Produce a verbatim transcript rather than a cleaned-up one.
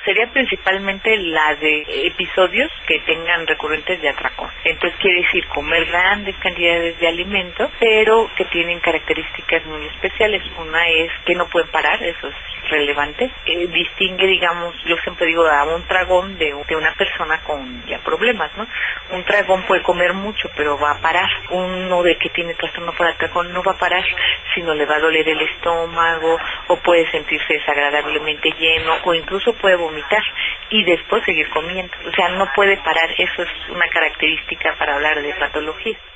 Sería principalmente la de episodios que tengan recurrentes de atracón. Entonces quiere decir comer grandes cantidades de alimento, pero que tienen características muy especiales. Una es que no pueden parar, eso es relevante. Eh, distingue, digamos, yo siempre digo a un tragón de, de una persona con ya problemas, ¿no? Un tragón puede comer mucho, pero va a parar. Uno de que tiene trastorno por atracón no va a parar, sino le va a doler el estómago, o puede sentirse desagradablemente lleno, o incluso puede vomitar y después seguir comiendo. O sea, no puede parar. Eso es una característica para hablar de patología.